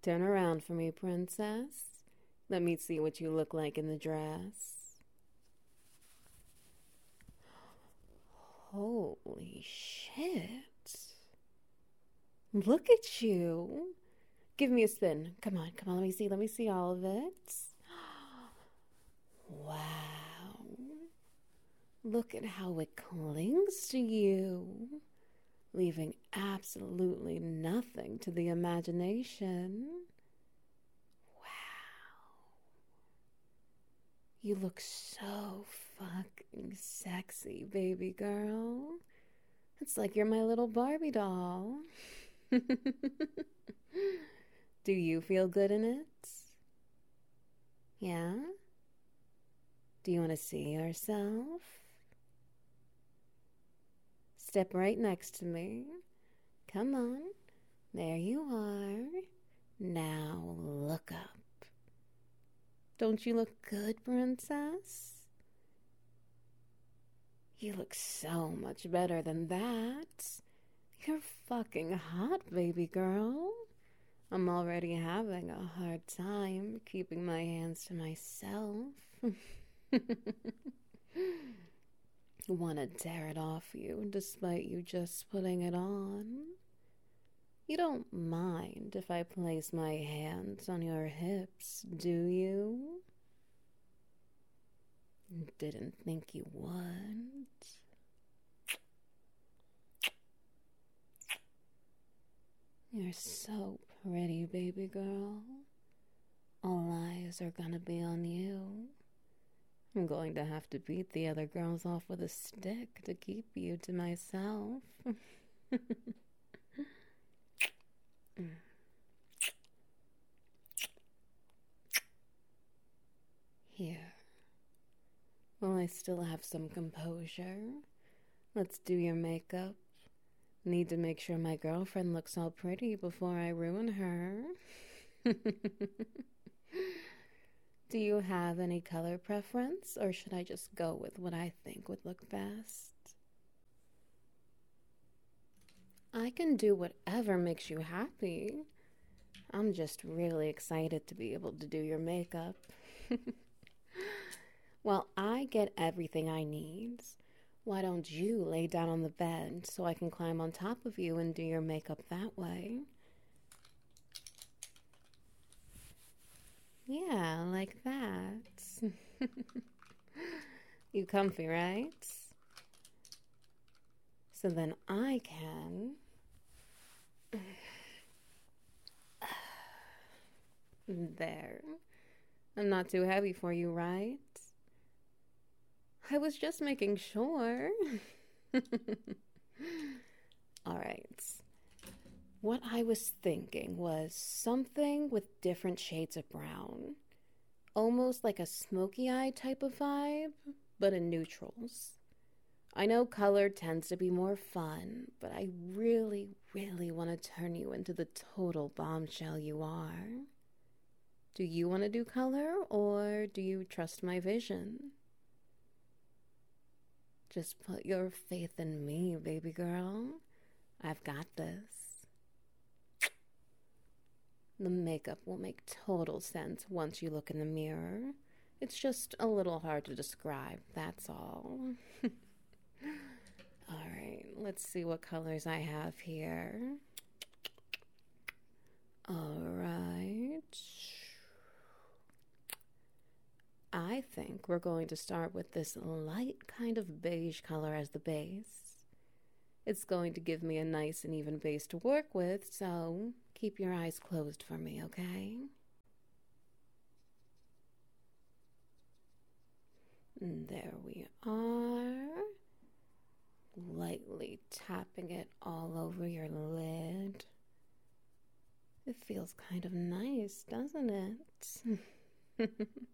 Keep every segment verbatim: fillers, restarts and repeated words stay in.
Turn around for me, princess. Let me see what you look like in the dress. Holy shit. Look at you. Give me a spin. Come on, come on, let me see, let me see all of it. Wow. Look at how it clings to you, leaving absolutely nothing to the imagination. Wow. You look so fucking sexy, baby girl. It's like you're my little Barbie doll. Do you feel good in it? Yeah? Do you want to see yourself? Step right next to me. Come on. There you are. Now look up. Don't you look good, princess? You look so much better than that. You're fucking hot, baby girl. I'm already having a hard time keeping my hands to myself. Want to tear it off you despite you just putting it on. You don't mind if I place my hands on your hips, do you? Didn't think you would. You're so pretty, baby girl. All eyes are gonna be on you. I'm going to have to beat the other girls off with a stick to keep you to myself. Here. Well, I still have some composure. Let's do your makeup. Need to make sure my girlfriend looks all pretty before I ruin her. Do you have any color preference, or should I just go with what I think would look best? I can do whatever makes you happy. I'm just really excited to be able to do your makeup. Well, I get everything I need. Why don't you lay down on the bed so I can climb on top of you and do your makeup that way? Yeah, like that. You comfy, right? So then I can... There. I'm not too heavy for you, right? I was just making sure. All right. What I was thinking was something with different shades of brown. Almost like a smoky eye type of vibe, but in neutrals. I know color tends to be more fun, but I really, really want to turn you into the total bombshell you are. Do you want to do color, or do you trust my vision? Just put your faith in me, baby girl. I've got this. The makeup will make total sense once you look in the mirror. It's just a little hard to describe, that's all. Alright, let's see what colors I have here. Alright. I think we're going to start with this light kind of beige color as the base. It's going to give me a nice and even base to work with, so keep your eyes closed for me, okay? And there we are. Lightly tapping it all over your lid. It feels kind of nice, doesn't it?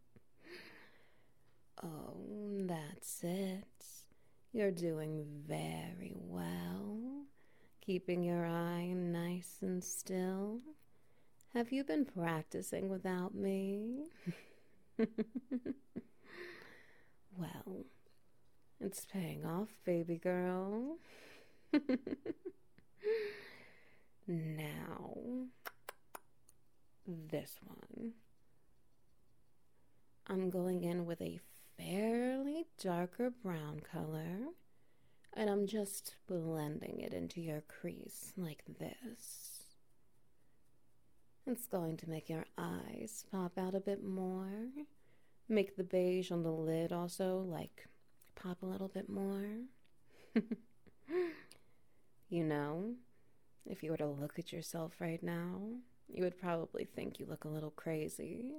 Oh, that's it. You're doing very well. Keeping your eye nice and still. Have you been practicing without me? Well, it's paying off, baby girl. Now, this one. I'm going in with a fairly darker brown color, and I'm just blending it into your crease like this. It's going to make your eyes pop out a bit more, make the beige on the lid also like pop a little bit more. You know, if you were to look at yourself right now, you would probably think you look a little crazy.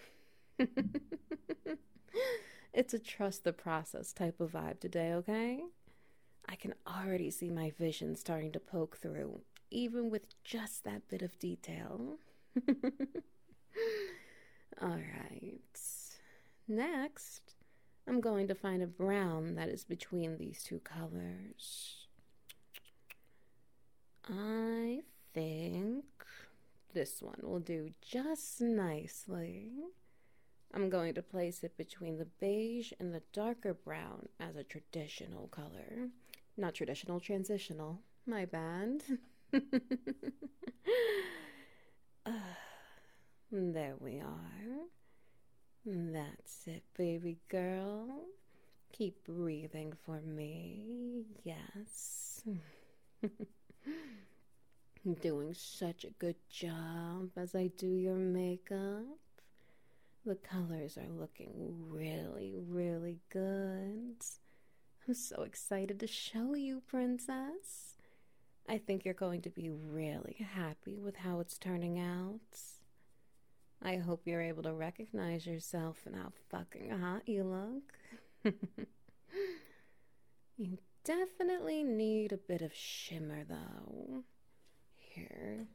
It's a trust the process type of vibe today, okay? I can already see my vision starting to poke through, even with just that bit of detail. Alright. Next, I'm going to find a brown that is between these two colors. I think this one will do just nicely. I'm going to place it between the beige and the darker brown as a traditional color. Not traditional, transitional. My bad. uh, there we are. That's it, baby girl. Keep breathing for me. Yes. Doing such a good job as I do your makeup. The colors are looking really, really good. I'm so excited to show you, princess. I think you're going to be really happy with how it's turning out. I hope you're able to recognize yourself and how fucking hot you look. You definitely need a bit of shimmer, though. Here.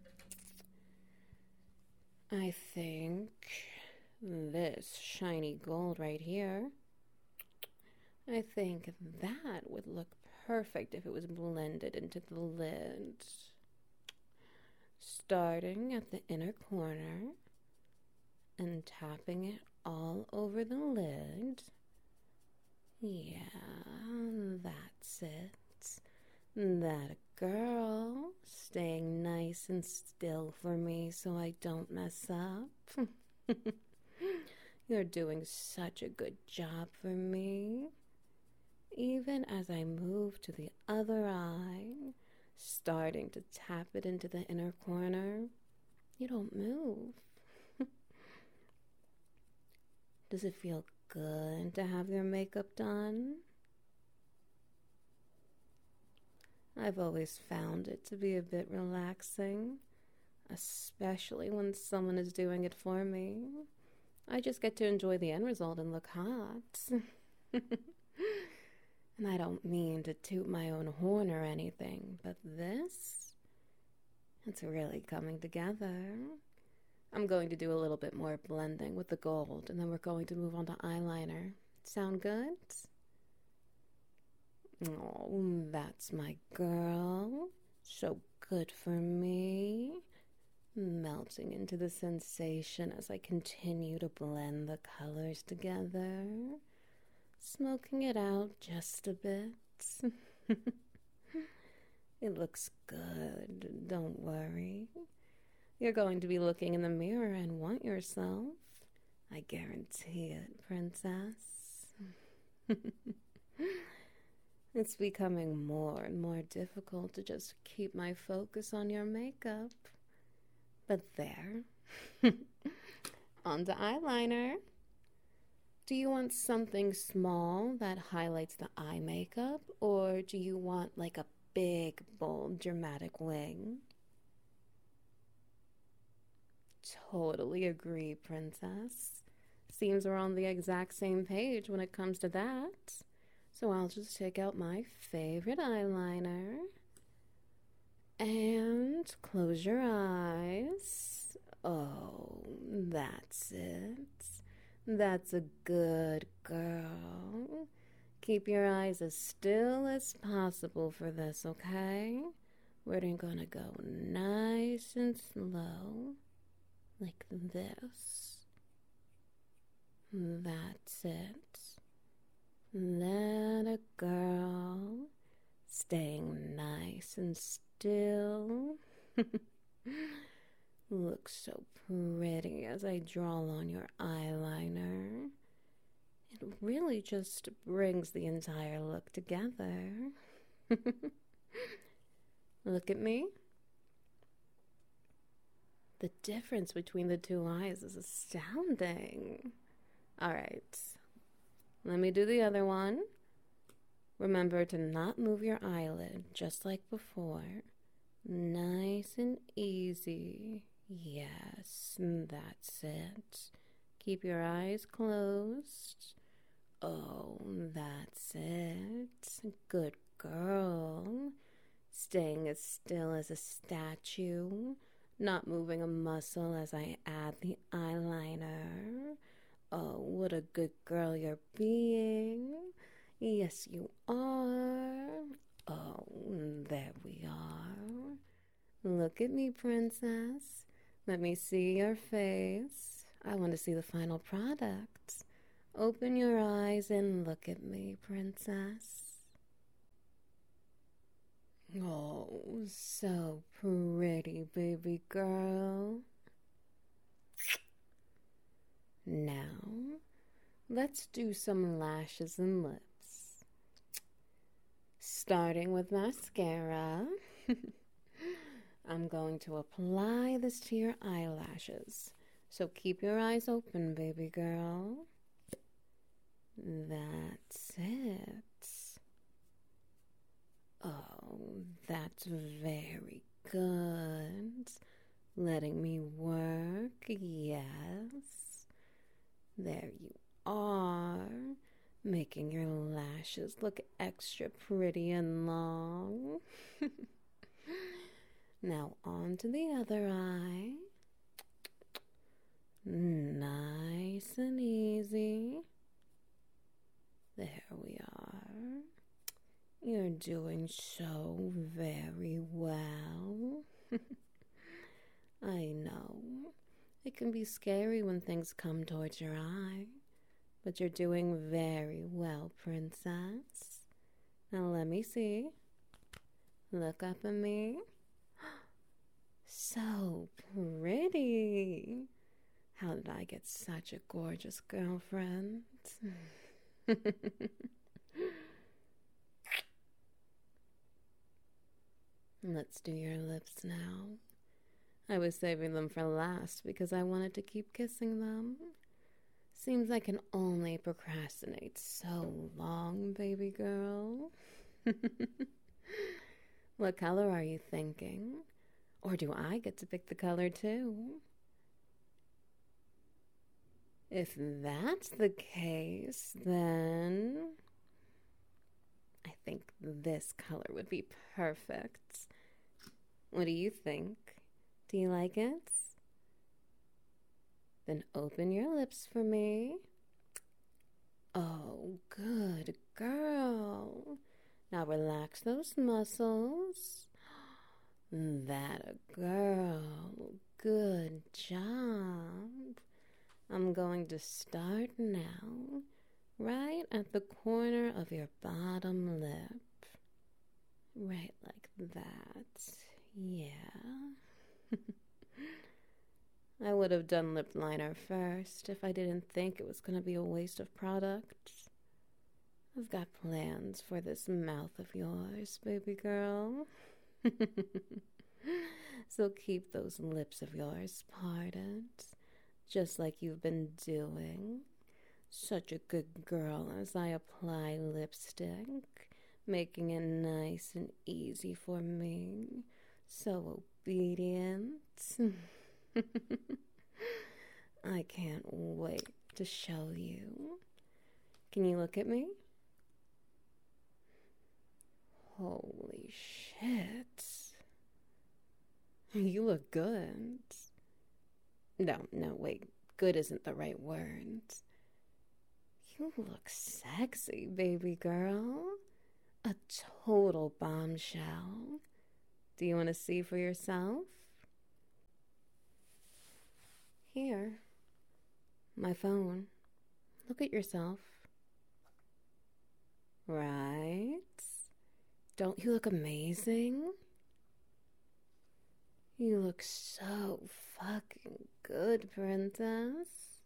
I think this shiny gold right here, I think that would look perfect if it was blended into the lid. Starting at the inner corner and tapping it all over the lid. Yeah, that's it. That girl, staying nice and still for me so I don't mess up. You're doing such a good job for me. Even as I move to the other eye, starting to tap it into the inner corner, you don't move. Does it feel good to have your makeup done? I've always found it to be a bit relaxing, especially when someone is doing it for me. I just get to enjoy the end result and look hot. And I don't mean to toot my own horn or anything, but this, it's really coming together. I'm going to do a little bit more blending with the gold, and then we're going to move on to eyeliner. Sound good? Oh, that's my girl. So good for me. Melting into the sensation as I continue to blend the colors together. Smoking it out just a bit. It looks good, don't worry. You're going to be looking in the mirror and want yourself. I guarantee it, princess. It's becoming more and more difficult to just keep my focus on your makeup. But there. On to eyeliner. Do you want something small that highlights the eye makeup, or do you want like a big, bold, dramatic wing? Totally agree, princess. Seems we're on the exact same page when it comes to that. So I'll just take out my favorite eyeliner and close your eyes. Oh, that's it. That's a good girl. Keep your eyes as still as possible for this, okay? We're gonna go nice and slow, like this. That's it. That a girl, staying nice and still. Looks so pretty as I draw on your eyeliner. It really just brings the entire look together. Look at me. The difference between the two eyes is astounding. All right, let me do the other one. Remember to not move your eyelid, just like before. Nice and easy. Yes, that's it. Keep your eyes closed. Oh, that's it. Good girl. Staying as still as a statue. Not moving a muscle as I add the eyeliner. Oh, what a good girl you're being. Yes, you are. Oh, there we are. Look at me, princess. Let me see your face. I want to see the final product. Open your eyes and look at me, princess. Oh, so pretty, baby girl. Now, let's do some lashes and lips. Starting with mascara. I'm going to apply this to your eyelashes. So keep your eyes open, baby girl. That's it. Oh, that's very good. Letting me work, yes. There you are. Making your lashes look extra pretty and long. Now on to the other eye. Nice and easy. There we are. You're doing so very well. I know. It can be scary when things come towards your eye, but you're doing very well, princess. Now let me see. Look up at me. So pretty. How did I get such a gorgeous girlfriend? Let's do your lips now. I was saving them for last because I wanted to keep kissing them. Seems I can only procrastinate so long, baby girl. What color are you thinking? Or do I get to pick the color too? If that's the case, then I think this color would be perfect. What do you think? Do you like it? Then open your lips for me. Oh, good girl. Now relax those muscles. That a girl. Good job. I'm going to start now, right at the corner of your bottom lip. Right like that. Yeah. I would have done lip liner first if I didn't think it was going to be a waste of product. I've got plans for this mouth of yours, baby girl. So keep those lips of yours parted, just like you've been doing. Such a good girl as I apply lipstick, making it nice and easy for me. So obedient. I can't wait to show you. Can you look at me? Holy shit. You look good. No, no, wait. Good isn't the right word. You look sexy, baby girl. A total bombshell. Do you want to see for yourself? Here. My phone. Look at yourself. Right? Don't you look amazing? You look so fucking good, princess.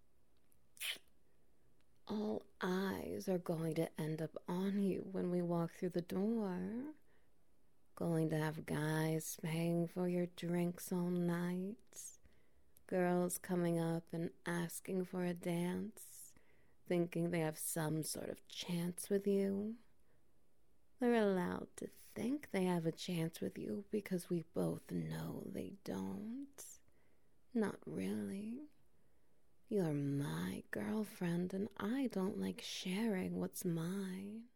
All eyes are going to end up on you when we walk through the door. Going to have guys paying for your drinks all night. Girls coming up and asking for a dance, thinking they have some sort of chance with you. They're allowed to think they have a chance with you because we both know they don't. Not really. You're my girlfriend and I don't like sharing what's mine.